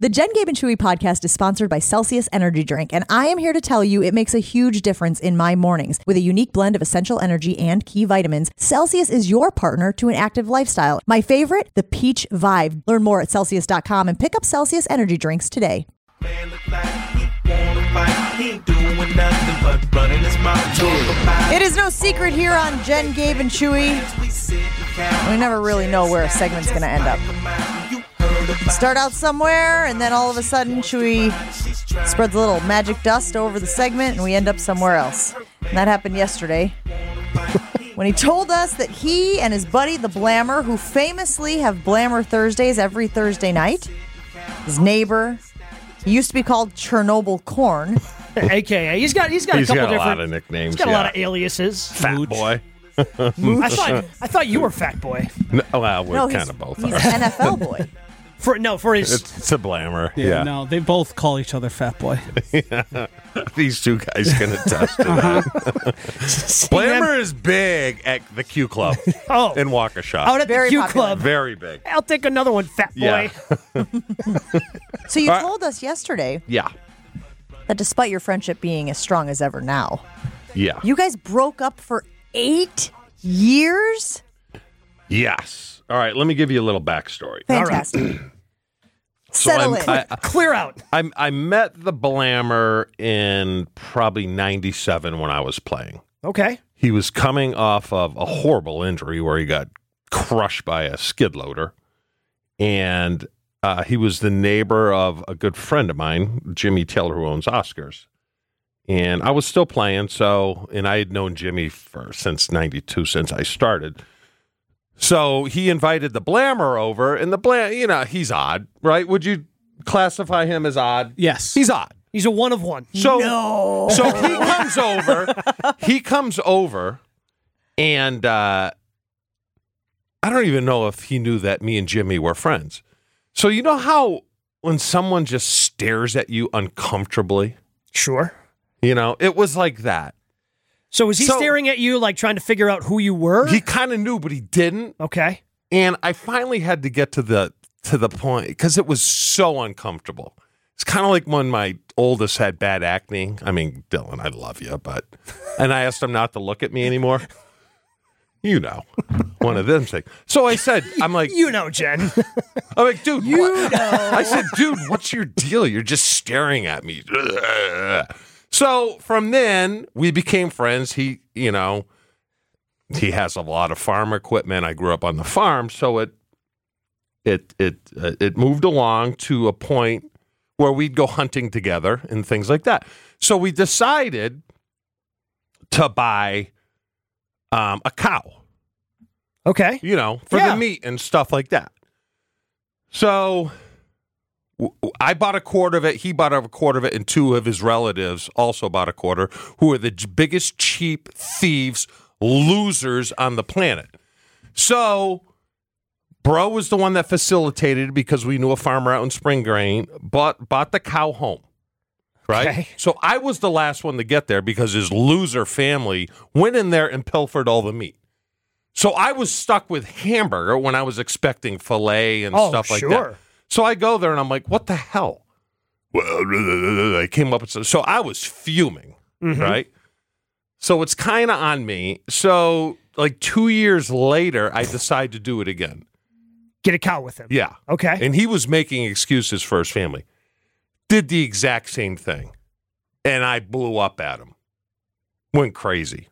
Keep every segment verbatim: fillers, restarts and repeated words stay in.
The Jen, Gabe, and Chewy podcast is sponsored by Celsius Energy Drink, and I am here to tell you it makes a huge difference in my mornings. With a unique blend of essential energy and key vitamins, Celsius is your partner to an active lifestyle. My favorite, the Peach Vibe. Learn more at Celsius dot com and pick up Celsius Energy Drinks today. It is no secret here on Jen, Gabe, and Chewy. We never really know where a segment's going to end up. Start out somewhere, and then all of a sudden, Chewy spreads a little magic dust over the segment, and we end up somewhere else. And that happened yesterday when he told us that he and his buddy, the Blammer, who famously have Blammer Thursdays every Thursday night, his neighbor, he used to be called Chernobyl Corn. A K A He's got he's got he's a couple got a different lot of nicknames. He's got yeah. a lot of aliases. Fat Mooch. boy. I thought I thought you were Fat Boy. No, well, we're No, kind he's, of both. he's are. an N F L boy. For no, for his It's, it's a Blammer. Yeah, Yeah. no, they both call each other Fat Boy. These two guys can attest to that. Blammer is big at the Q Club oh in Waukesha. out at Very the Q popular. Club. Very big. I'll take another one, Fat Boy. Yeah. So you All right. told us yesterday Yeah. that despite your friendship being as strong as ever now, Yeah. you guys broke up for eight years? Yes. All right. Let me give you a little backstory. Fantastic. So Settle I'm- in. I, Clear out. I, I met the Blammer in probably ninety-seven when I was playing. Okay. He was coming off of a horrible injury where he got crushed by a skid loader. And uh, he was the neighbor of a good friend of mine, Jimmy Taylor, who owns Oscars. And I was still playing, so, and I had known Jimmy for since ninety-two, since I started. So he invited the Blammer over, and the Blam, you know, he's odd, right? Would you classify him as odd? Yes. He's odd. He's a one of one. So, No. so he comes over. He comes over, and uh, I don't even know if he knew that me and Jimmy were friends. So you know how when someone just stares at you uncomfortably, Sure. you know, it was like that. So was he So- staring at you like trying to figure out who you were? He kind of knew, but he didn't. okay. And I finally had to get to the to the point because it was so uncomfortable. It's kind of like when my oldest had bad acne. I mean, Dylan, I love you, but and I asked him not to look at me anymore. You know, one of them things. So I said, I'm like, You know, Jen. I'm like, dude, you what? know. I said, dude, what's your deal? You're just staring at me. So from then we became friends. He, you know, he has a lot of farm equipment. I grew up on the farm, so it it it uh, it moved along to a point where we'd go hunting together and things like that. So we decided to buy um, a cow, Okay. you know, for Yeah. the meat and stuff like that. So w- I bought a quarter of it. He bought a quarter of it, and two of his relatives also bought a quarter, who are the j- biggest cheap thieves, losers on the planet. So Bro was the one that facilitated it because we knew a farmer out in Spring Grain, bought, bought the cow home. Right? Okay. So I was the last one to get there because his loser family went in there and pilfered all the meat. So I was stuck with hamburger when I was expecting filet and Oh, stuff like sure. that. So I go there and I'm like, what the hell? Well, I came up with some, so I was fuming, Mhm. right? So it's kind of on me. So like two years later, I decide to do it again. Get a cow with him. Yeah. Okay. And he was making excuses for his family. Did the exact same thing. And I blew up at him. Went crazy.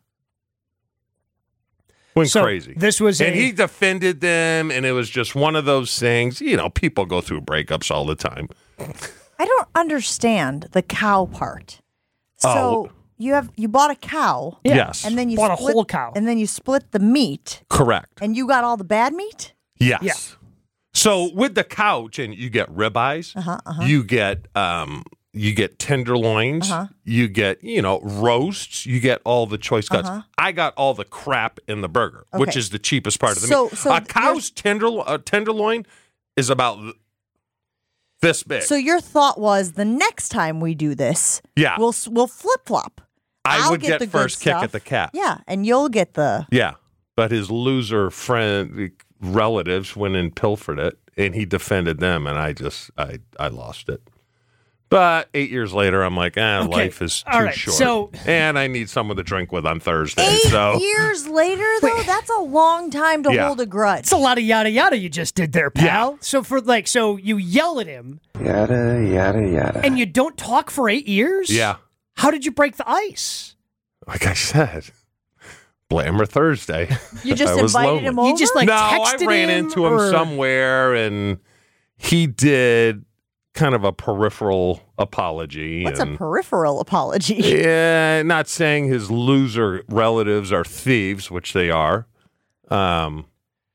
Went So crazy. this was and a- he defended them, and it was just one of those things. You know, people go through breakups all the time. I don't understand the cow part. So Oh. you have you bought a cow, Yeah. Yes. and then you Bought a split, whole cow. and then you split the meat, Correct. and you got all the bad meat. Yes. Yeah. So with the couch, and you get ribeyes, Uh-huh, uh-huh. you get um, you get tenderloins, Uh-huh. you get you know roasts, you get all the choice cuts. Uh-huh. I got all the crap in the burger, which Okay. is the cheapest part of the So- meat. so a you're- cow's tender uh, tenderloin is about this big. So your thought was the next time we do this, Yeah. we'll s- we'll flip flop. I I'll would get get, the good first kick stuff. at the cat. Yeah, and you'll get the Yeah, but his loser friend relatives went and pilfered it, and he defended them, and I just I I lost it. But eight years later, I'm like, eh, Okay. life is too All right, short, so- and I need someone to drink with on Thursday. Eight so years later, though, that's a long time to Yeah. hold a grudge. It's a lot of yada yada you just did there, pal. Yeah. So for like, so you yell at him Yada, yada, yada. and you don't talk for eight years? yeah, How did you break the ice? like I said, Blammer Thursday. You just I was invited lonely. him over? You just like no, I texted ran him, into him or- somewhere, and he did kind of a peripheral apology. What's a and, peripheral apology? Yeah, not saying his loser relatives are thieves, which they are. Um,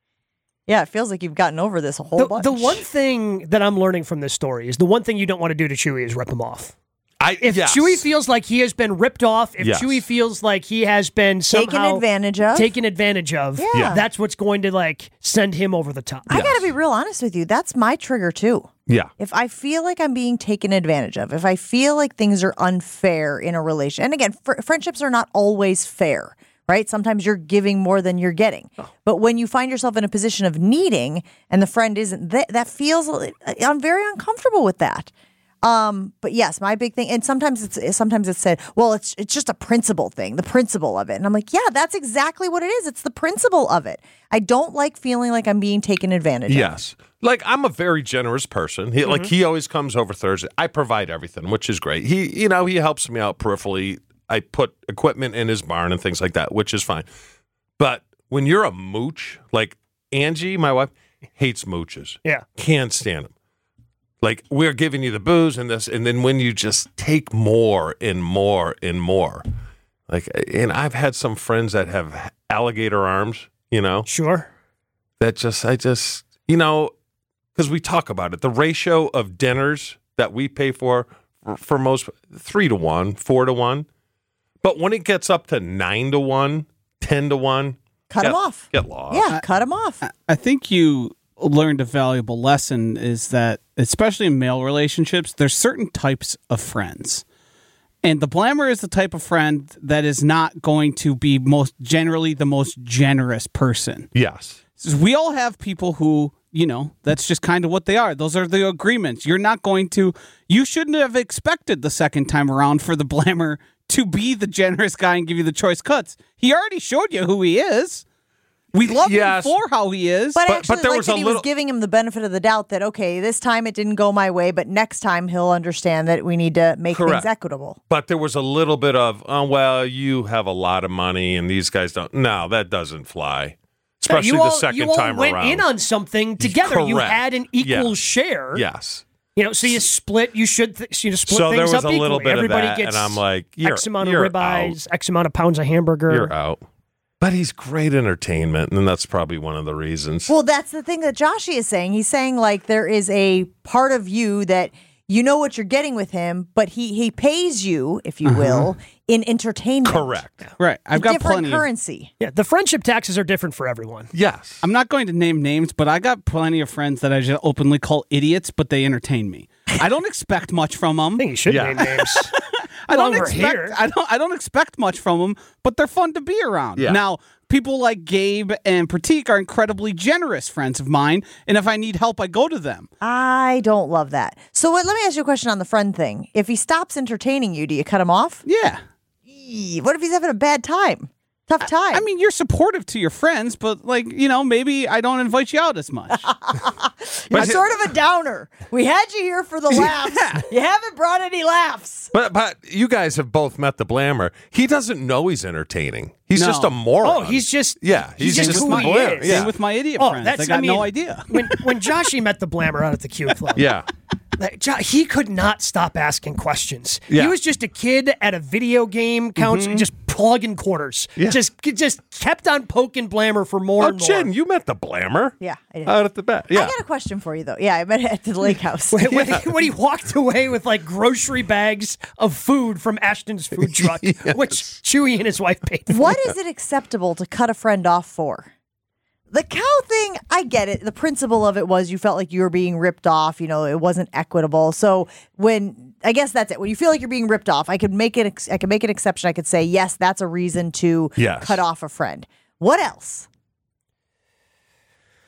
Yeah, it feels like you've gotten over this a whole The, bunch. the one thing that I'm learning from this story is the one thing you don't want to do to Chewy is rip him off. I If yes. Chewy feels like he has been ripped off, if Yes. Chewy feels like he has been Taken somehow advantage of. taken advantage of, Yeah. Yeah. that's what's going to like send him over the top. I got to be real honest with you. That's my trigger, too. yeah, If I feel like I'm being taken advantage of, if I feel like things are unfair in a relation, and again, fr- friendships are not always fair, right? Sometimes you're giving more than you're getting. But when you find yourself in a position of needing and the friend isn't, that, that feels, I'm very uncomfortable with that. Um, but yes, my big thing, and sometimes it's sometimes it's said, well, it's it's just a principle thing, the principle of it. And I'm like, yeah, that's exactly what it is. It's the principle of it. I don't like feeling like I'm being taken advantage of. yes. Like I'm a very generous person. He, Like he always comes over Thursday. I provide everything, which is great. He, you know, he helps me out peripherally. I put equipment in his barn and things like that, which is fine. But when you're a mooch, like Angie, my wife, hates mooches. Yeah. Can't stand them. Like we're giving you the booze and this, and then when you just take more and more and more, like, and I've had some friends that have alligator arms, you know, Sure. that just, I just, you know, because we talk about it, the ratio of dinners that we pay for, for, for most, three to one, four to one. But when it gets up to nine to one, ten to one, Cut get, him off. Get lost. Yeah, cut him off. I think you learned a valuable lesson is that, especially in male relationships, there's certain types of friends. And the Blammer is the type of friend that is not going to be most generally the most generous person. Yes. We all have people who, you know, that's just kind of what they are. Those are the agreements. You're not going to, you shouldn't have expected the second time around for the Blammer to be the generous guy and give you the choice cuts. He already showed you who he is. We love Yes. him for how he is. But, But- actually, but there like was that a he little- was giving him the benefit of the doubt that, okay, this time it didn't go my way, but next time he'll understand that we need to make Correct. things equitable. But there was a little bit of, oh, well, you have a lot of money and these guys don't. No, that doesn't fly. Especially you all, the second you all time went around. in on something together. You Correct. had an equal Yeah. share. Yes. You know, so you split. You should th- you know, split So there things was up a little equally. bit of Everybody that, gets and I'm like, you're- X amount of you're ribeyes, X amount of pounds of hamburger. You're out. But he's great entertainment, and that's probably one of the reasons. Well, that's the thing that Joshy is saying. He's saying, like, there is a part of you that you know what you're getting with him, but he, he pays you, if you will, in entertainment. Correct. right. I've A got different plenty of currency. Yeah, the friendship taxes are different for everyone. Yes. I'm not going to name names, but I got plenty of friends that I just openly call idiots, but they entertain me. I don't expect much from them. I think you should Yeah. name names. I don't While we're expect. here. I don't. I don't expect much from them, but they're fun to be around. Yeah. Now, people like Gabe and Pratik are incredibly generous friends of mine, and if I need help, I go to them. I don't love that. So what, let me ask you a question on the friend thing. If he stops entertaining you, do you cut him off? Yeah. Eee, What if he's having a bad time? Tough time. I mean, you're supportive to your friends, but like you know, maybe I don't invite you out as much. You're sort of a downer. We had you here for the laughs. You haven't brought any laughs. But but you guys have both met the Blammer. He doesn't know he's entertaining. He's No. just a moron. Oh, he's just yeah. He's, he's just, just the who he Blammer. is. Yeah. Same with my idiot Oh, friends. that's They got I mean, no idea. when when Joshy met the Blammer out at the Q Club. yeah. Like, Jo- he could not stop asking questions. Yeah. He was just a kid at a video game council, just plugging quarters. Yeah. Just just kept on poking Blammer for more Oh, and more. Jen, you met the Blammer. Yeah, I did. Out at the back. I Yeah. got a question for you, though. Yeah, I met it at the lake house. when, when he, when he walked away with like grocery bags of food from Ashton's food truck, which Chewy and his wife paid for. What is it acceptable to cut a friend off for? The cow thing, I get it. The principle of it was you felt like you were being ripped off. You know, it wasn't equitable. So when I guess that's it. When you feel like you're being ripped off, I could make it. ex- I could make an exception. I could say yes, that's a reason to Yes. cut off a friend. What else?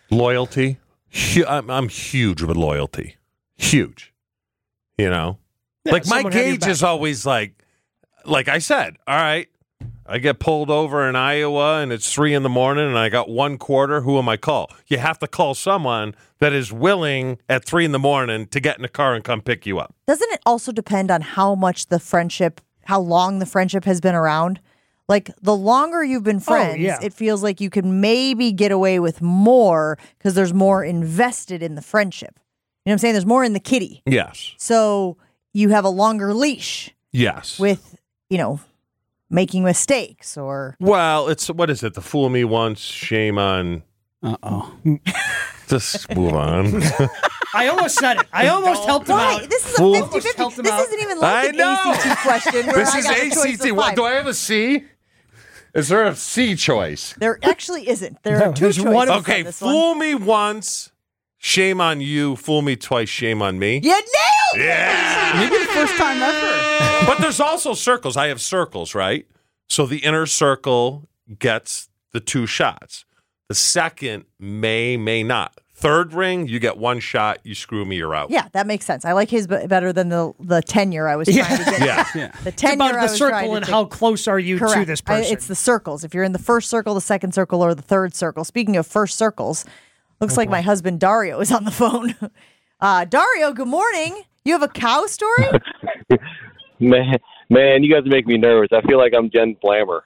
Loyalty. Hu- I'm, I'm huge with loyalty. Huge. You know? Yeah, like, my someone have your gauge back. is always like, like I said, all right, I get pulled over in Iowa and it's three in the morning and I got one quarter. Who am I call? You have to call someone that is willing at three in the morning to get in the car and come pick you up. Doesn't it also depend on how much the friendship, how long the friendship has been around? Like, the longer you've been friends, yeah. it feels like you can maybe get away with more because there's more invested in the friendship. You know what I'm saying? There's more in the kitty. Yes. So you have a longer leash Yes. with, you know, making mistakes or... Well, it's, what is it? The fool me once, shame on. Uh-oh. Just move on. I almost said it. I almost helped him Why? out. This is Fool. a fifty-fifty. Helped him This out. isn't even I like an know. A C T question where This I is got the A C choice T. of What, five. do I have a C? Is there a C choice? There actually isn't. There No, are two there's choices one- on Okay, this one. fool me once, shame on you. Fool me twice, shame on me. You nailed it! Yeah. Maybe the first time ever. But there's also circles. I have circles, right? So the inner circle gets the two shots. The second may, may not. Third ring, you get one shot. You screw me, you're out. Yeah, that makes sense. I like his be- better than the the tenure I was trying Yeah. to get. Yeah. Yeah. The It's tenure about I the was trying circle to and take. how close are you Correct. to this I- person. it's the circles. If you're in the first circle, the second circle, or the third circle. Speaking of first circles, looks like my husband Dario is on the phone. Uh, Dario, good morning. You have a cow story? Man, man, you guys make me nervous. I feel like I'm Jen Flammer.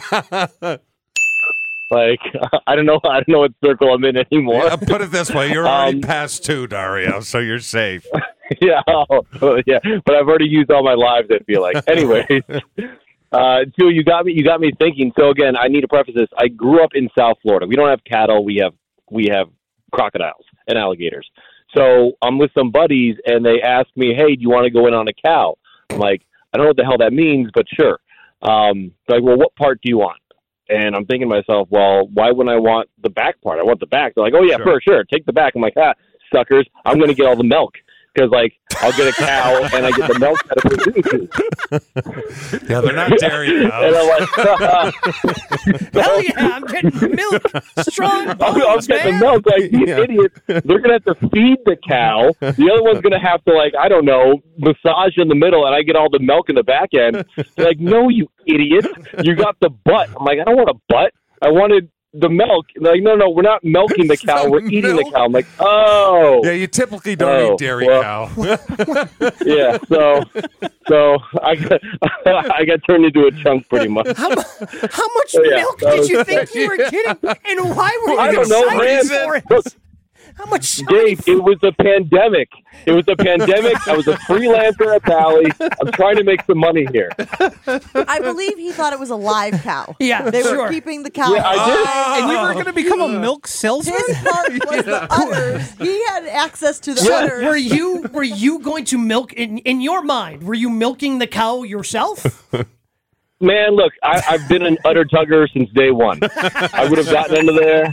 Like I don't know, I don't know what circle I'm in anymore. Yeah, put it this way. You're already Um, past two, Dario, so you're safe. yeah, oh, yeah, but I've already used all my lives. I feel like. Anyways, uh, Joe, you got me. You got me thinking. So again, I need to preface this. I grew up in South Florida. We don't have cattle. We have we have crocodiles and alligators. So I'm with some buddies, and they ask me, "Hey, do you want to go in on a cow?" I'm like, I don't know what the hell that means, but sure. Um, they're like, well, what part do you want? And I'm thinking to myself, well, why wouldn't I want the back part? I want the back. They're like, oh, yeah, Sure. sure, sure. Take the back. I'm like, ah, suckers. I'm going to get all the milk. Because, like, I'll get a cow and I get the milk out of it. Yeah, they're not dairy And cows. I'm like, Hell yeah, I'm getting milk. Strong I'll, I'll bones, get the man. milk. Like, these Yeah. idiots, they're going to have to feed the cow. The other one's going to have to, like, I don't know, massage in the middle, and I get all the milk in the back end. They're like, no, you idiot. You got the butt. I'm like, I don't want a butt. I wanted the milk. They're like, no, no, we're not milking the cow. the We're eating milk. the cow. I'm like, oh. Yeah, you typically don't Oh, eat dairy well. cow. Yeah, so so I got, I got turned into a chunk pretty much. How, mu- how much Oh, yeah. milk That did was- you think you were getting? And why were you I don't know, excited man. for it? Look, How much? Dave, it was a pandemic. It was a pandemic. I was a freelancer at Valley. I'm trying to make some money here. I believe he thought it was a live cow. Yeah, They sure. were keeping the cow. Yeah, I did. And you were going to become a milk salesman? His part was the udders. He had access to the Yeah. udders. Were you were you going to milk in in your mind? Were you milking the cow yourself? Man, look, I, I've been an udder tugger since day one. I would have gotten into there.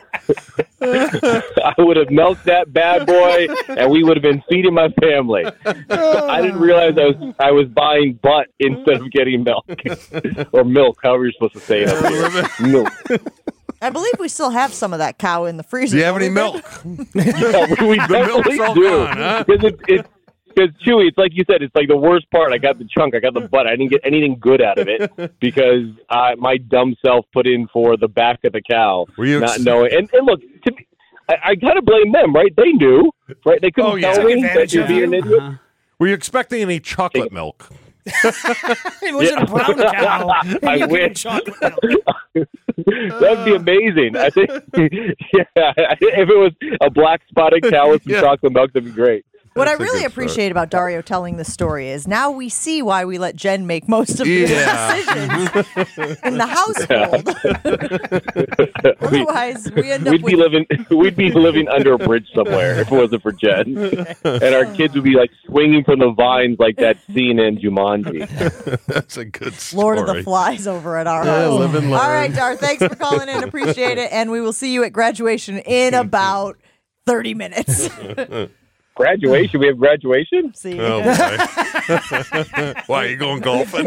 I would have milked that bad boy, and we would have been feeding my family. I didn't realize I was I was buying butt instead of getting milk or milk, however you're supposed to say it up here. Milk. I believe we still have some of that cow in the freezer. Do you have don't any we? milk? Yeah, we definitely milk's all do. gone, huh? Because it, it's because Chewy, it's like you said, it's like the worst part. I got the chunk, I got the butt. I didn't get anything good out of it because I, my dumb self put in for the back of the cow, Were you not ex- knowing. And, and look, to me, I, I kind of blame them, right? They knew, right? They couldn't Oh, yeah. tell Took me that advantage you're of being an you. idiot. Uh-huh. Were you expecting any chocolate milk? It wasn't a brown cow. I You gave me wish. chocolate milk. That'd be amazing. I think, yeah, if it was a black spotted cow with some Yeah. chocolate milk, that'd be great. What I That's a really good appreciate about Dario telling this story is now we see why we let Jen make most of the Yeah. decisions in the household. Otherwise, we end up We'd with be living, we'd be living under a bridge somewhere if it wasn't for Jen, and our kids would be like swinging from the vines like that scene in Jumanji. That's a good story. Lord of the Flies over at our Yeah, house. live and learn. All right, Dar, thanks for calling in. Appreciate it. And we will see you at graduation in about thirty minutes. Graduation? We have graduation? See? Oh, boy. Why, are you going golfing?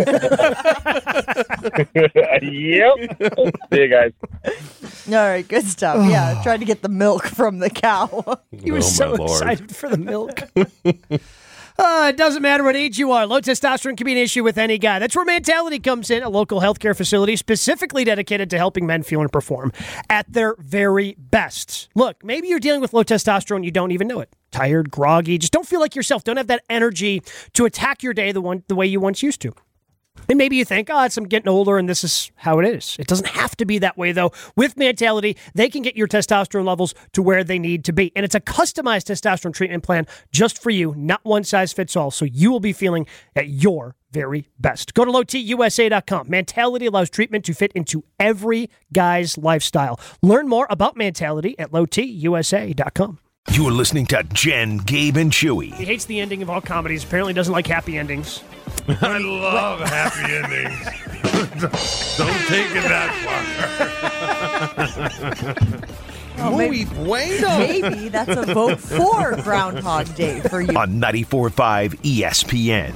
Yep. See you guys. All right, good stuff. Yeah, trying to get the milk from the cow. He was Oh, so my Lord. excited for the milk. Uh, it doesn't matter what age you are. Low testosterone can be an issue with any guy. That's where Mentality comes in, a local healthcare facility specifically dedicated to helping men feel and perform at their very best. Look, maybe you're dealing with low testosterone and you don't even know it. Tired, groggy, just don't feel like yourself. Don't have that energy to attack your day the one the way you once used to. And maybe you think, oh, it's I'm getting older and this is how it is. It doesn't have to be that way, though. With Mentality, they can get your testosterone levels to where they need to be. And it's a customized testosterone treatment plan just for you, not one size fits all. So you will be feeling at your very best. Go to low t u s a dot com. Mentality allows treatment to fit into every guy's lifestyle. Learn more about Mentality at low t u s a dot com. You are listening to Jen, Gabe, and Chewy. He hates the ending of all comedies. Apparently doesn't like happy endings. I love happy endings. Don't take it that far. Oh, maybe, Muy bueno. maybe that's a vote for Groundhog Day for you. On ninety-four point five E S P N.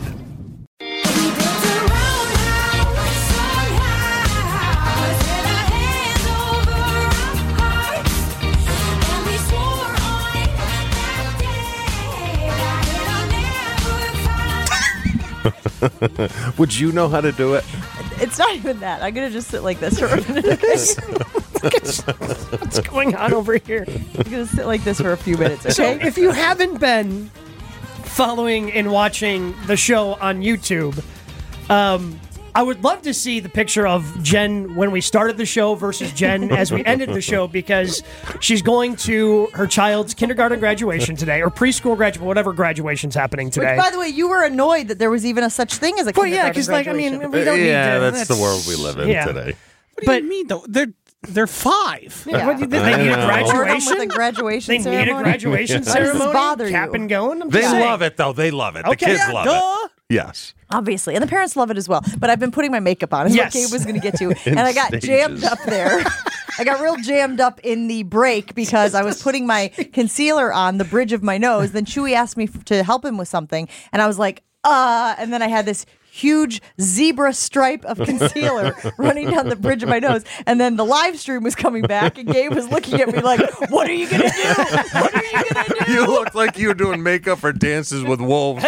Would you know how to do it? It's not even that. I'm going to just sit like this for a minute. What's going on over here? I'm going to sit like this for a few minutes, So okay? if you haven't been following and watching the show on YouTube, um, I would love to see the picture of Jen when we started the show versus Jen as we ended the show, because she's going to her child's kindergarten graduation today, or preschool graduation, whatever graduation's happening today. Which, by the way, you were annoyed that there was even a such thing as a well, yeah, kindergarten because like I graduation. mean, we don't yeah, need to, that's, the world we live in yeah. today. What But- do you mean, though? They're, they're five. Yeah. What do you think? I They need a know. Boredom graduation. with a graduation They need a ceremony? graduation Why does ceremony. this bother Cap you? and going. I'm They just saying. love it, though. They love it. The Okay, kids yeah, love duh. it. Yes. Obviously, and the parents love it as well. But I've been putting my makeup on. Is Yes. what Gabe was going to get to, and I got stages. jammed up there. I got real jammed up in the break because I was putting my concealer on the bridge of my nose. Then Chewy asked me f- to help him with something, and I was like, uh, and then I had this huge zebra stripe of concealer running down the bridge of my nose. And then the live stream was coming back, and Gabe was looking at me like, what are you going to do? What are you going to do? You looked like you were doing makeup for Dances with Wolves.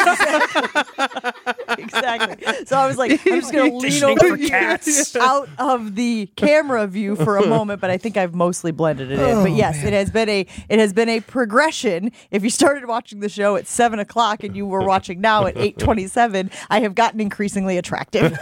Exactly. So I was like, I'm just going to lean Auditioning over for cats. out of the camera view for a moment, but I think I've mostly blended it in. But yes, it has been a it has been a progression. If you started watching the show at seven o'clock and you were watching now at eight twenty-seven, I have gotten increasingly attractive.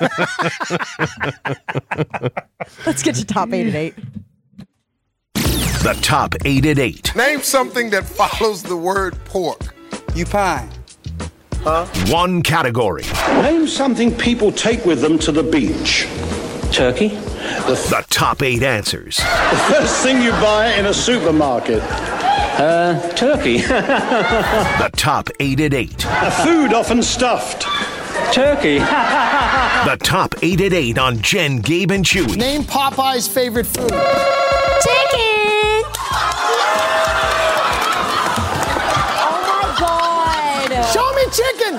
Let's get to top eight at eight. The top eight at eight. Name something that follows the word pork. You pie. One category. Name something people take with them to the beach. Turkey. The top eight answers. The first thing you buy in a supermarket. Uh, turkey. The top eight at eight. A food often stuffed. Turkey. The top eight at eight on Jen, Gabe, and Chewy. Name Popeye's favorite food. Chicken! Oh my God! Show me chicken.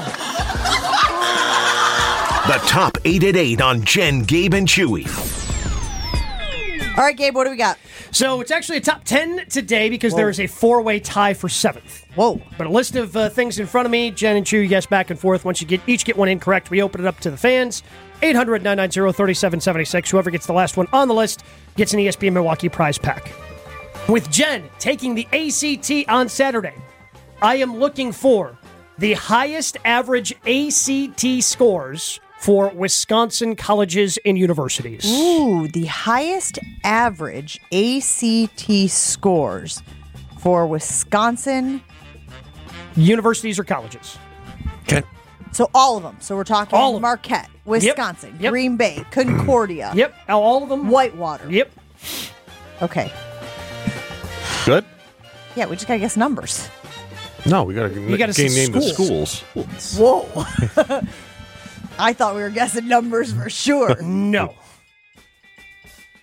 The top eight at eight on Jen, Gabe, and Chewy. All right, Gabe, what do we got? So it's actually a top ten today because there is a four-way tie for seventh. Whoa. But a list of uh, things in front of me. Jen and Chew, yes, back and forth. Once you get each get one incorrect, we open it up to the fans. eight hundred, nine nine zero, three seven seven six. Whoever gets the last one on the list gets an E S P N Milwaukee prize pack. With Jen taking the A C T on Saturday, I am looking for the highest average A C T scores for Wisconsin colleges and universities. Ooh, the highest average A C T scores for Wisconsin. Universities or colleges. Okay. So all of them. So we're talking All of them. Marquette, Wisconsin, Yep. Green Bay, Concordia, Yep, all of them. Whitewater. Yep. Okay. Good? Yeah, we just gotta guess numbers. No, we got to You gotta say name the schools. schools. Whoa. I thought we were guessing numbers for sure. No.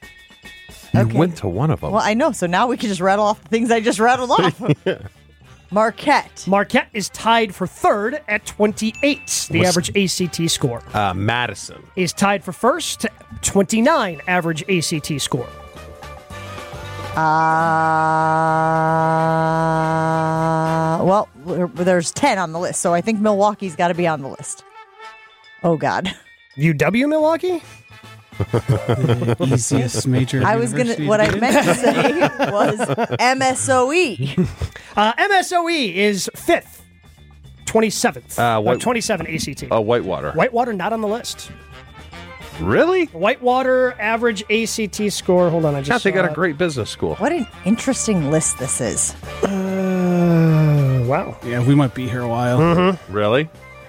You Okay. went to one of them. Well, I know. So now we can just rattle off the things I just rattled off. Marquette. Marquette is tied for third at twenty-eight. The What's- average A C T score Uh, Madison. is tied for first, twenty-nine average A C T score. Uh, well, there- there's ten on the list, so I think Milwaukee's got to be on the list. Oh, God. U W Milwaukee? Easiest major. I was going to, university what to I get in. meant to say was M S O E. Uh, M S O E is fifth, twenty-seventh. Uh, Uh, what- twenty-seven A C T. Oh, Whitewater. Whitewater not on the list. Really? Whitewater average A C T score. Hold on, I Yeah, just they got saw a it. great business school. What an interesting list this is. Uh, wow. Yeah, we might be here a while. Mm-hmm. Really?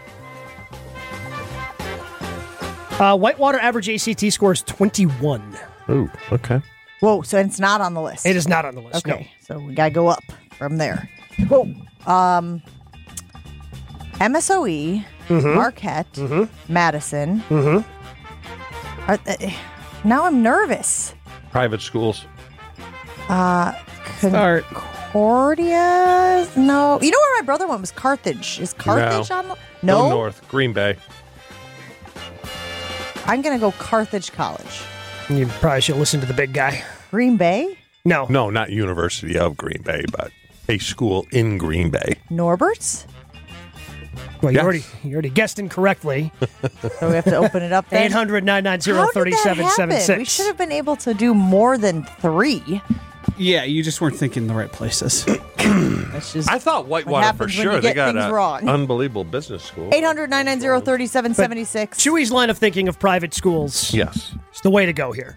Uh, Whitewater average A C T score is twenty-one. Ooh, okay. Whoa, so it's not on the list. It is not on the list. Okay, so we got to go up from there. Whoa. Um, M S O E, Mhm. Marquette, Mhm. Madison. No. Mm-hmm. Are they- now I'm nervous. Private schools. Uh, Start. Concordia? No. You know where my brother went was Carthage. Is Carthage No. on the... Go No? north. Green Bay. I'm going to go Carthage College. You probably should listen to the big guy. Green Bay? No. No, not University of Green Bay, but a school in Green Bay. Norbert's? Well, you Yes. already you already guessed incorrectly. So we have to open it up then? eight hundred, nine nine zero, How did three that seven seven happen? six. We should have been able to do more than three. Yeah, you just weren't thinking the right places. That's just I thought Whitewater for happens when sure. you They get got things an wrong. unbelievable business school. eight hundred, nine nine zero, three seven seven six. Chewy's line of thinking of private schools. Yes. It's the way to go here.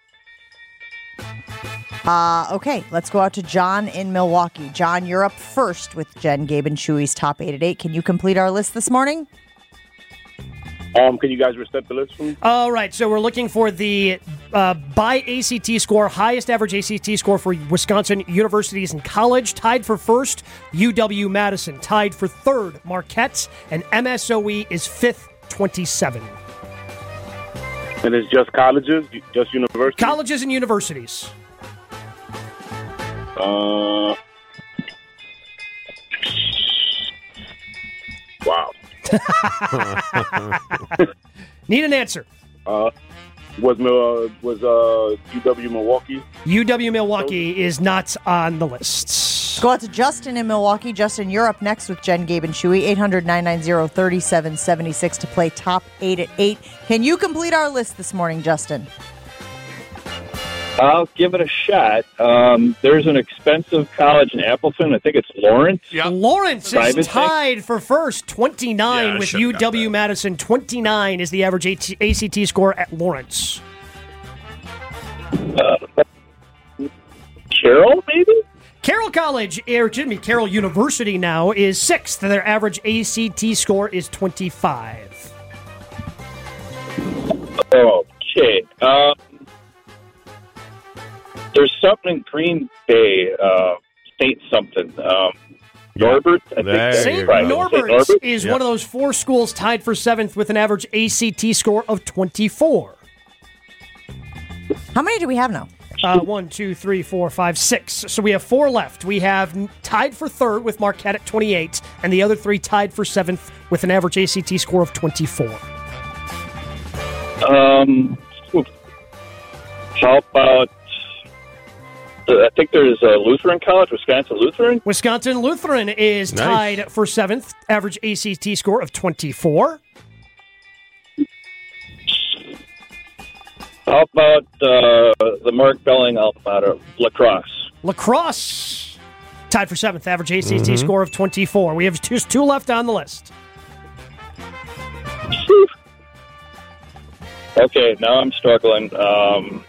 Uh, okay, let's go out to John in Milwaukee. John, you're up first with Jen, Gabe, and Chewy's top eight at eight. Can you complete our list this morning? Um, can you guys reset the list for me? All right, so we're looking for the uh, by A C T score, highest average A C T score for Wisconsin universities and college. Tied for first, U W Madison. Tied for third, Marquette. And M S O E is fifth, twenty-seven. And it's just colleges, just universities? Colleges and universities. Uh, wow. Need an answer. Uh, was uh, was uh, U W Milwaukee? U W Milwaukee is not on the list. Go out to Justin in Milwaukee. Justin, you're up next with Jen, Gabe, and Chewy. eight hundred, nine nine zero, three seven seven six to play top eight at eight. Can you complete our list this morning, Justin? I'll give it a shot. Um, there's an expensive college in Appleton. I think it's Lawrence. Yeah. Lawrence Private is tied for first, twenty-nine Yeah, I with should've got U W that. Madison. twenty-nine is the average A C T score at Lawrence. Uh, Carroll, maybe? Carroll College, or excuse me, Carroll University now is sixth. Their average A C T score is twenty-five. Okay. Um, there's something in Green Bay, uh, Saint something. Um, Norbert? I think There that's Saint you right. go. Norbert Saint Norbert? is Yep. one of those four schools tied for seventh with an average A C T score of twenty-four. How many do we have now? Uh, one, two, three, four, five, six. So we have four left. We have n- tied for third with Marquette at twenty-eight, and the other three tied for seventh with an average A C T score of twenty-four. Um, how about, I think there's a Lutheran College, Wisconsin Lutheran. Wisconsin Lutheran is Nice. tied for seventh, average A C T score of twenty-four. How about uh, the Mark Belling alma mater, Lacrosse? Lacrosse tied for seventh, average A C T Mm-hmm. score of twenty-four. We have just two left on the list. Okay, now I'm struggling. Um,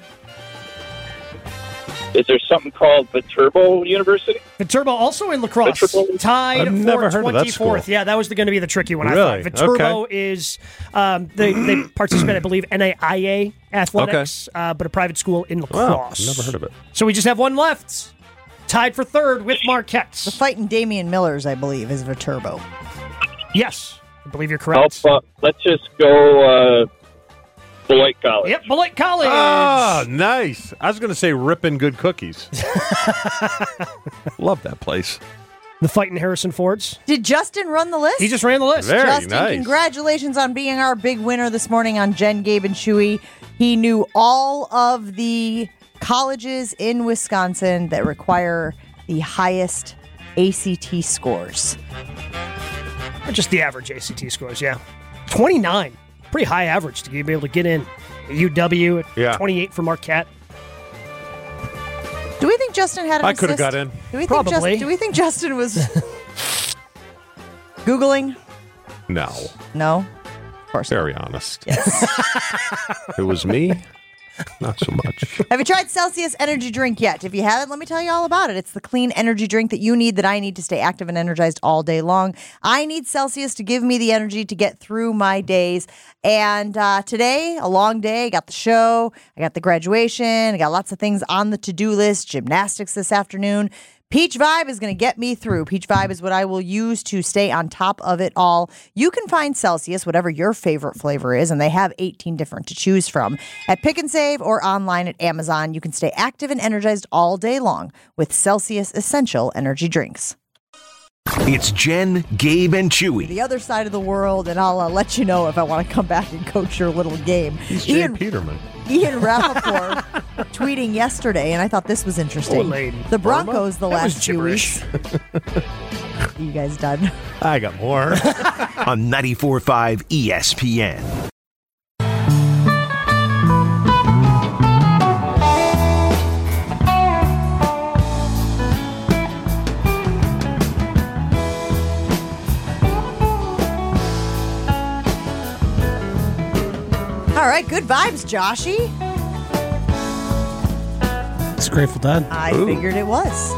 is there something called Viterbo University? Viterbo also in lacrosse, Viterbo? tied I've for never heard of that twenty-fourth. school. Yeah, that was going to be the tricky one. Really? I thought Viterbo is um, they they participate, I believe, N A I A athletics, uh, but a private school in Wow, lacrosse. never heard of it. So we just have one left, tied for third with Marquette. The fighting Damian Millers, I believe, is Viterbo. Yes, I believe you're How correct. about, let's just go uh, Beloit College. Yep, Beloit College. Oh, nice. I was going to say ripping good cookies. Love that place. The fighting Harrison Fords. Did Justin run the list? He just ran the list. Very Justin, nice. congratulations on being our big winner this morning on Jen, Gabe, and Chewy. He knew all of the colleges in Wisconsin that require the highest A C T scores. Or just the average A C T scores, yeah. twenty-nine. Pretty high average to be able to get in. U W at Yeah. twenty-eight for Marquette. Do we think Justin had an I could have assist? got in. Do we think Probably. Justin, do we think Justin was Googling? No. No? Of course not. Very honest. It was me. Not so much. Have you tried Celsius Energy Drink yet? If you haven't, let me tell you all about it. It's the clean energy drink that you need, that I need to stay active and energized all day long. I need Celsius to give me the energy to get through my days. And uh, today, a long day. I got the show. I got the graduation. I got lots of things on the to-do list. Gymnastics this afternoon. Peach Vibe is going to get me through. Peach Vibe is what I will use to stay on top of it all. You can find Celsius, whatever your favorite flavor is, and they have eighteen different to choose from, at Pick and Save or online at Amazon. You can stay active and energized all day long with Celsius Essential Energy Drinks. It's Jen, Gabe, and Chewy. The other side of the world, and I'll uh, let you know if I want to come back and coach your little game. He's Jay Ian, Peterman. Ian Rappaport tweeting yesterday, and I thought this was interesting. Oh, lady. The Broncos the That was last few gibberish. weeks. You guys done? I got more. On ninety-four point five E S P N. All right, good vibes, Joshy. It's Grateful Dead. I figured it was.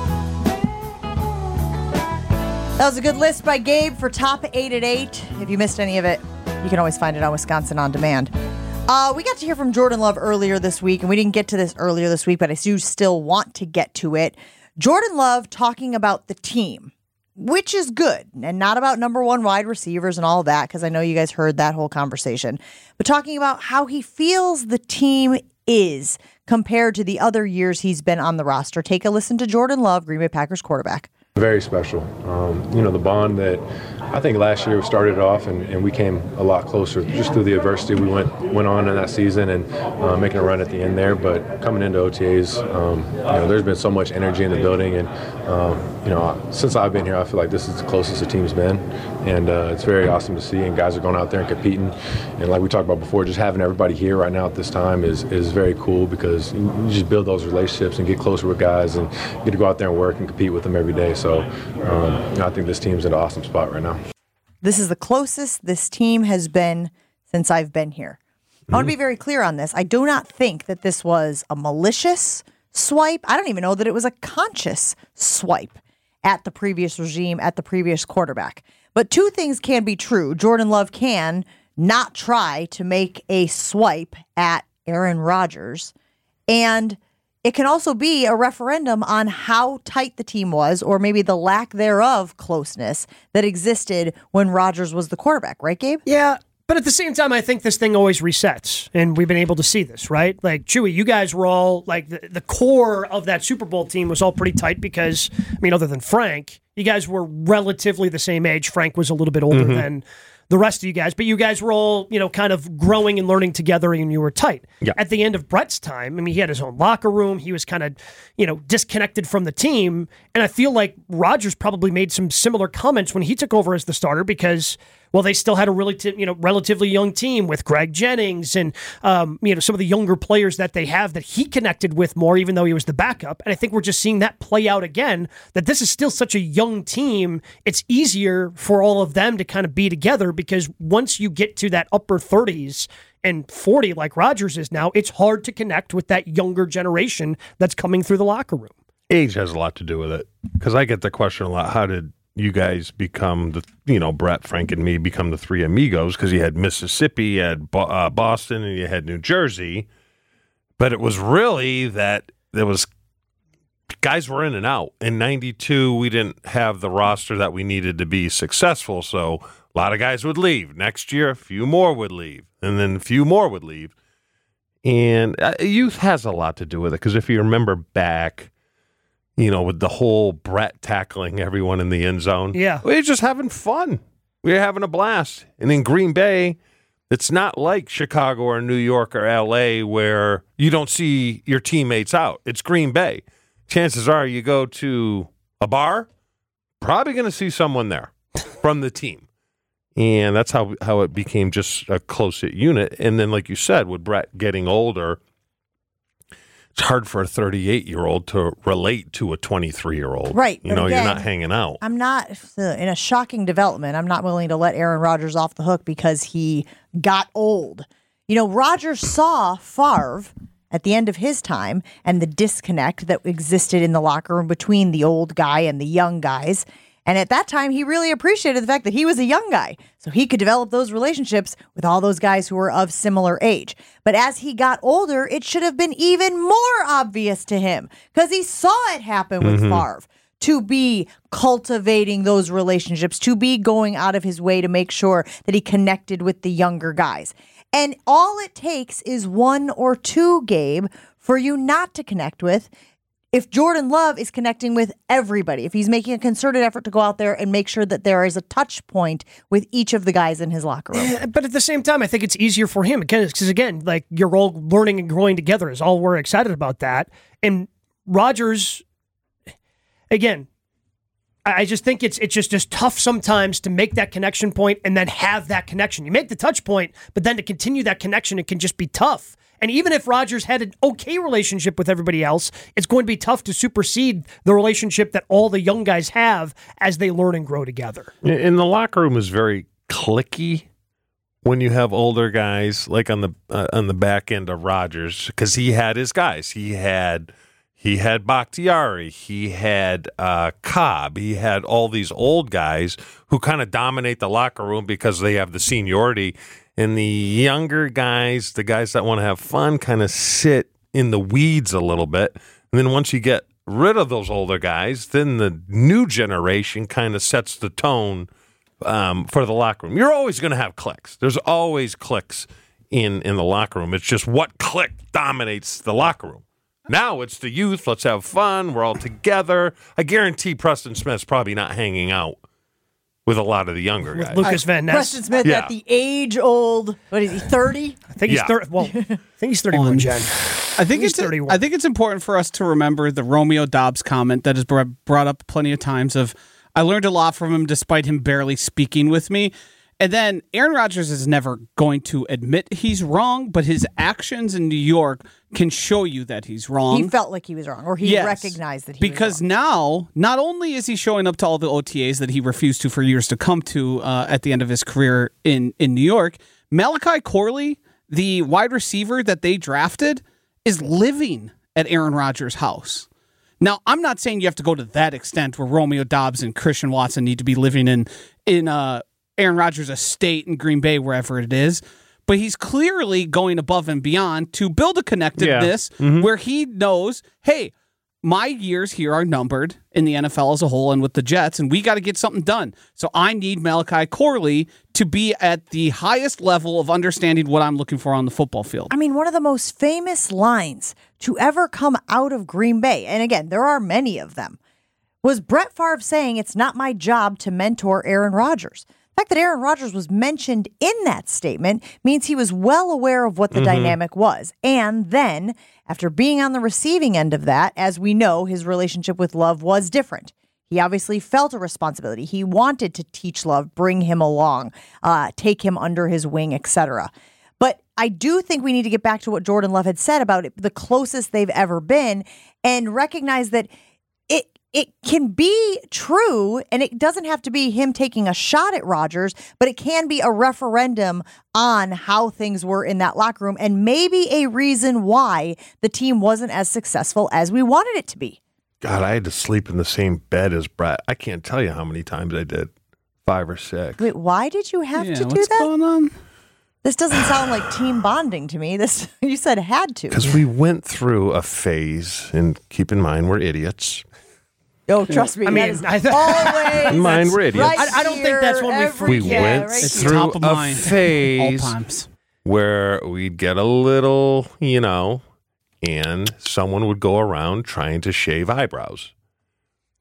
That was a good list by Gabe for top eight at eight. If you missed any of it, you can always find it on Wisconsin On Demand. Uh, we got to hear from Jordan Love earlier this week, and we didn't get to this earlier this week, but I do still want to get to it. Jordan Love talking about the team, which is good, and not about number one wide receivers and all that, because I know you guys heard that whole conversation, but talking about how he feels the team is compared to the other years he's been on the roster. Take a listen to Jordan Love, Green Bay Packers quarterback. Very special. Um, you know, the bond that I think last year started off, and, and we came a lot closer just through the adversity we went went on in that season, and uh, making a run at the end there. But coming into O T As, um, you know, there's been so much energy in the building, and um, you know, since I've been here, I feel like this is the closest the team's been, and uh, it's very awesome to see. And guys are going out there and competing, and like we talked about before, just having everybody here right now at this time is is very cool, because you just build those relationships and get closer with guys, and get to go out there and work and compete with them every day. So um, you know, I think this team's in an awesome spot right now. This is the closest this team has been since I've been here. I want to be very clear on this. I do not think that this was a malicious swipe. I don't even know that it was a conscious swipe at the previous regime, at the previous quarterback. But two things can be true. Jordan Love can not try to make a swipe at Aaron Rodgers, and it can also be a referendum on how tight the team was, or maybe the lack thereof closeness that existed when Rodgers was the quarterback. Right, Gabe? Yeah, but at the same time, I think this thing always resets, and we've been able to see this, right? Like, Chewy, you guys were all, like, the, the core of that Super Bowl team was all pretty tight because, I mean, other than Frank, you guys were relatively the same age. Frank was a little bit older mm-hmm. than the rest of you guys, but you guys were all, you know, kind of growing and learning together, and you were tight. Yeah. At the end of Brett's time, I mean, he had his own locker room. He was kind of, you know, disconnected from the team. And I feel like Rodgers probably made some similar comments when he took over as the starter because, well, they still had a really, you know, relatively young team with Greg Jennings and, um, you know, some of the younger players that they have that he connected with more, even though he was the backup. And I think we're just seeing that play out again, that this is still such a young team. It's easier for all of them to kind of be together because once you get to that upper thirties and forty like Rodgers is now, it's hard to connect with that younger generation that's coming through the locker room. Age has a lot to do with it because I get the question a lot. How did you guys become the, you know, Brett, Frank, and me become the three amigos? Because you had Mississippi, you had Bo- uh, Boston, and you had New Jersey. But it was really that there was guys were in and out. In ninety-two, we didn't have the roster that we needed to be successful. So a lot of guys would leave. Next year, a few more would leave. And then a few more would leave. And uh, youth has a lot to do with it. Because if you remember back, you know, with the whole Brett tackling everyone in the end zone. Yeah. We were just having fun. We were having a blast. And in Green Bay, it's not like Chicago or New York or L A where you don't see your teammates out. It's Green Bay. Chances are you go to a bar, probably going to see someone there from the team. And that's how how it became just a close-knit unit. And then, like you said, with Brett getting older, it's hard for a thirty-eight-year-old to relate to a twenty-three-year-old. Right. You know, again, you're not hanging out. I'm not, in a shocking development, I'm not willing to let Aaron Rodgers off the hook because he got old. You know, Rodgers saw Favre at the end of his time and the disconnect that existed in the locker room between the old guy and the young guys. And at that time, he really appreciated the fact that he was a young guy, so he could develop those relationships with all those guys who were of similar age. But as he got older, it should have been even more obvious to him because he saw it happen with Mhm. Favre, to be cultivating those relationships, to be going out of his way to make sure that he connected with the younger guys. And all it takes is one or two, Gabe, for you not to connect with. If Jordan Love is connecting with everybody, if he's making a concerted effort to go out there and make sure that there is a touch point with each of the guys in his locker room. Yeah, but at the same time, I think it's easier for him because, again, like you're all learning and growing together is all we're excited about that. And Rodgers, again, I just think it's it's just, just tough sometimes to make that connection point and then have that connection. You make the touch point, but then to continue that connection, it can just be tough. And even if Rodgers had an okay relationship with everybody else, it's going to be tough to supersede the relationship that all the young guys have as they learn and grow together. And the locker room is very cliquey when you have older guys, like on the uh, on the back end of Rodgers, because he had his guys. He had he had Bakhtiari, he had uh, Cobb, he had all these old guys who kind of dominate the locker room because they have the seniority. And the younger guys, the guys that want to have fun, kind of sit in the weeds a little bit. And then once you get rid of those older guys, then the new generation kind of sets the tone um, for the locker room. You're always going to have cliques. There's always cliques in, in the locker room. It's just what clique dominates the locker room. Now it's the youth. Let's have fun. We're all together. I guarantee Preston Smith's probably not hanging out with a lot of the younger guys. Lucas Van Ness. Preston Smith Yeah. at the age old, what is he, thirty? I think he's Yeah. thirty. Well, I think he's thirty-one, Jen. I think He's it's thirty-one. I think it's important for us to remember the Romeo Dobbs comment that is br- brought up plenty of times of I learned a lot from him despite him barely speaking with me. And then Aaron Rodgers is never going to admit he's wrong, but his actions in New York can show you that he's wrong. He felt like he was wrong, or he Yes, recognized that he because was wrong. now, not only is he showing up to all the O T As that he refused to for years to come to uh, at the end of his career in, in New York, Malachi Corley, the wide receiver that they drafted, is living at Aaron Rodgers' house. Now, I'm not saying you have to go to that extent where Romeo Dobbs and Christian Watson need to be living in in uh, Aaron Rodgers' estate in Green Bay, wherever it is. But he's clearly going above and beyond to build a connectedness Yeah. Mm-hmm. where he knows, hey, my years here are numbered in the N F L as a whole and with the Jets, and we got to get something done. So I need Malachi Corley to be at the highest level of understanding what I'm looking for on the football field. I mean, one of the most famous lines to ever come out of Green Bay, and again, there are many of them, was Brett Favre saying, "It's not my job to mentor Aaron Rodgers." The fact that Aaron Rodgers was mentioned in that statement means he was well aware of what the Mhm. dynamic was. And then, after being on the receiving end of that, as we know, his relationship with Love was different. He obviously felt a responsibility. He wanted to teach Love, bring him along, uh, take him under his wing, et cetera. But I do think we need to get back to what Jordan Love had said about it, the closest they've ever been, and recognize that it it can be true, and it doesn't have to be him taking a shot at Rodgers, but it can be a referendum on how things were in that locker room and maybe a reason why the team wasn't as successful as we wanted it to be. God, I had to sleep in the same bed as Brett. I can't tell you how many times I did. Five or six. Wait, why did you have Yeah, to do what's that? going on? This doesn't sound like team bonding to me. This you said had to. Because we went through a phase, and keep in mind, we're idiots. Oh, trust me. I that mean, is I th- always Mine, we're idiots. right I- I don't think that's when we here, freak We every- yeah, went right It's here. through top of a mind. phase All times. where we'd get a little, you know, and someone would go around trying to shave eyebrows.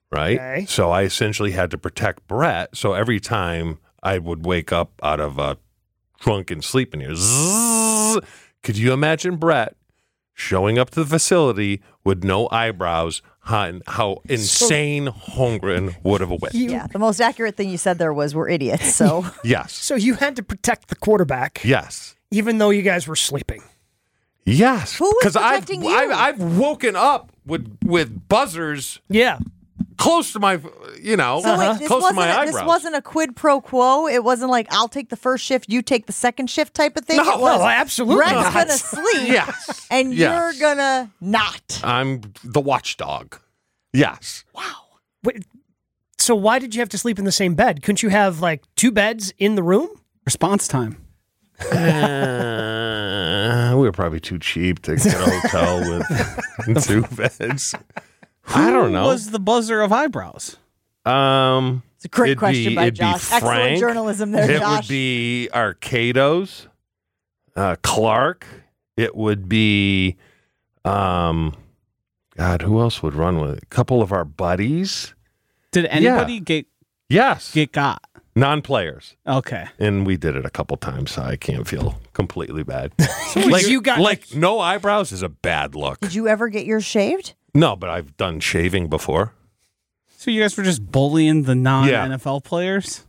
right? Okay. So I essentially had to protect Brett. So every time I would wake up out of a drunken sleep and hear zzz, could you imagine Brett showing up to the facility with no eyebrows? How, how insane Holmgren would have went. Yeah, the most accurate thing you said there was we're idiots. So Yes. So you had to protect the quarterback, Yes. even though you guys were sleeping. Yes. Who was Because I've, protecting you? I've I've woken up with with buzzers Yeah. close to my, you know, So wait, this close to wasn't my a, eyebrows. this wasn't a quid pro quo. It wasn't like I'll take the first shift, you take the second shift type of thing. No, it was, no, absolutely Brett's not. gonna sleep, Yes. and Yes. you're gonna not. I'm the watchdog. Yes. Wait, so why did you have to sleep in the same bed? Couldn't you have like two beds in the room? Response time. Uh, we were probably too cheap to get a hotel with two beds. I don't know. Who was the buzzer of eyebrows? Um, It's a great it'd question be, by it'd be Josh. Excellent Frank. journalism there, It Josh. would be Arcados, uh, Clark. It would be, um, God, who else would run with it? A couple of our buddies. Did anybody Yeah. get Yes. get got? Non-players. Okay. And we did it a couple times, so I can't feel completely bad. like you got like no eyebrows is a bad look. Did you ever get yours shaved? No, but I've done shaving before. So you guys were just bullying the non-N F L players?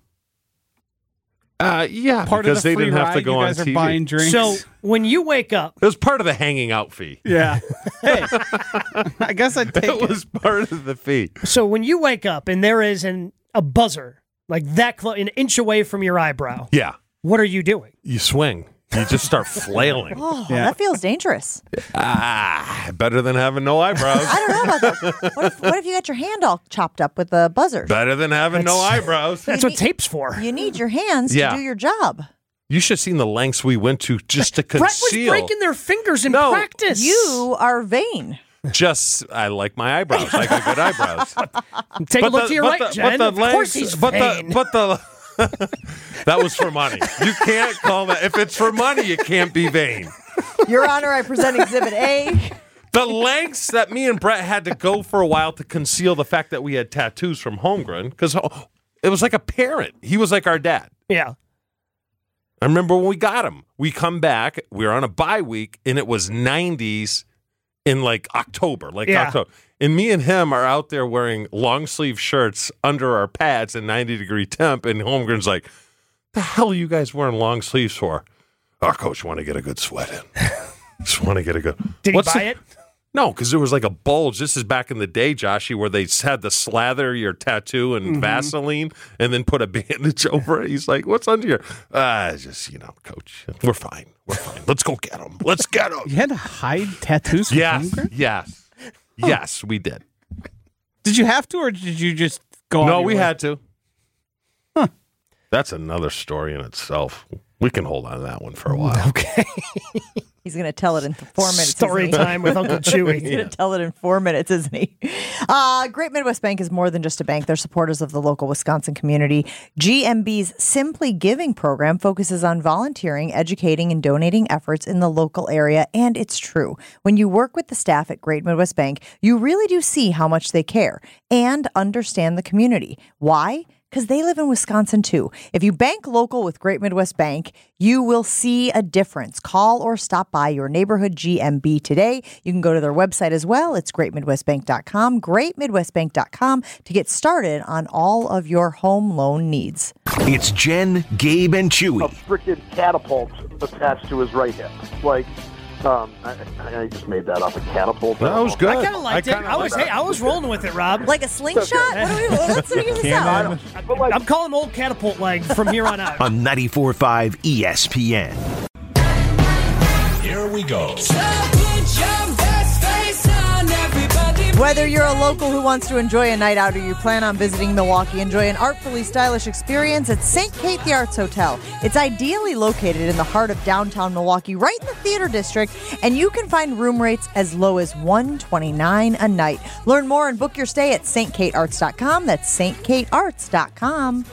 Uh, yeah, Part because of the they free didn't have ride, to go you on guys are T V. buying drinks. So when you wake up, It was part of the hanging out fee. Yeah. Hey, I guess I'd take It it. was part of the fee. so when you wake up and there is an a buzzer like that close, an inch away from your eyebrow, Yeah, what are you doing? you swing. You just start flailing. Oh, Yeah. that feels dangerous. Ah, better than having no eyebrows. I don't know about that. What if, what if you got your hand all chopped up with a buzzer? Better than having no eyebrows. That's You what need- tape's for. You need your hands Yeah. to do your job. You should have seen the lengths we went to just to Brett was conceal. breaking their fingers in No. practice. You are vain. Just, I like my eyebrows. I got good eyebrows. Take a But look the- to your but right, the- Jen. but the Of course lengths- he's but vain. the, but the that was for money. You can't call that. If it's for money, you can't be vain. Your Honor, I present Exhibit A. The lengths that me and Brett had to go for a while to conceal the fact that we had tattoos from Holmgren, because it was like a parent. He was like our dad. yeah. I remember when we got him. We come back, we were on a bye week, and it was nineties in like October. Like Yeah. October. And me and him are out there wearing long sleeve shirts under our pads in ninety degree temp, and Holmgren's like, the hell are you guys wearing long sleeves for? Our coach want to get a good sweat in. Just want to get a good. Did What's he buy the- it? No, because there was like a bulge. This is back in the day, Joshy, where they had to slather your tattoo in Mm-hmm. Vaseline and then put a bandage over it. He's like, "What's under your?" Ah, just you know, coach. We're fine. We're fine. Let's go get him. Let's get him. You had to hide tattoos from Yes, Holmgren? yes, yes. We did. Did you have to, or did you just go on No, your we way? had to. That's another story in itself. We can hold on to that one for a while. Okay. He's going to tell it in four minutes. Story isn't he? time with Uncle Chewy. He's going to tell it in four minutes, isn't he? Uh, Great Midwest Bank is more than just a bank. They're supporters of the local Wisconsin community. G M B's Simply Giving program focuses on volunteering, educating, and donating efforts in the local area. And it's true. When you work with the staff at Great Midwest Bank, you really do see how much they care and understand the community. Why? Because they live in Wisconsin, too. If you bank local with Great Midwest Bank, you will see a difference. Call or stop by your neighborhood G M B today. You can go to their website as well. It's great midwest bank dot com, great midwest bank dot com to get started on all of your home loan needs. It's Jen, Gabe, and Chewy. A freaking catapult attached to his right hip. Like, um, I, I just made that up. A catapult. That was good. I kind of liked I it. kinda I was, liked hey, I was rolling with it, Rob. Like a slingshot? What do we, what's making this sound? But like, I'm calling him Old Catapult Leg from here on out. On ninety-four point five E S P N. Here we go. Whether you're a local who wants to enjoy a night out or you plan on visiting Milwaukee, enjoy an artfully stylish experience at Saint Kate the Arts Hotel. It's ideally located in the heart of downtown Milwaukee, right in the theater district, and you can find room rates as low as one hundred twenty-nine dollars a night. Learn more and book your stay at saint kate arts dot com. That's saint kate arts dot com.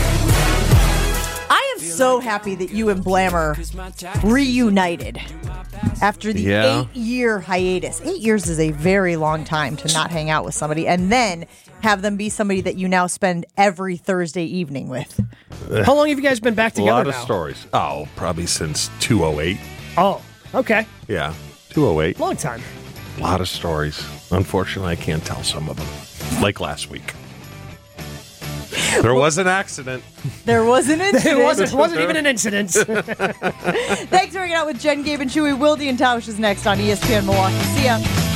I am so happy that you and Blammer reunited. after the Yeah. eight-year hiatus. Eight years is a very long time to not hang out with somebody, and then have them be somebody that you now spend every Thursday evening with. How long have you guys been back A together lot of now? stories. Oh, probably since two oh eight. Oh, okay. Yeah, two oh eight. Long time. A lot of stories. Unfortunately, I can't tell some of them. Like last week. There was an accident. There was an incident. It wasn't, it wasn't even an incident. Thanks for hanging out with Jen, Gabe, and Chewy. Wildy and Tausch is next on E S P N Milwaukee. See ya.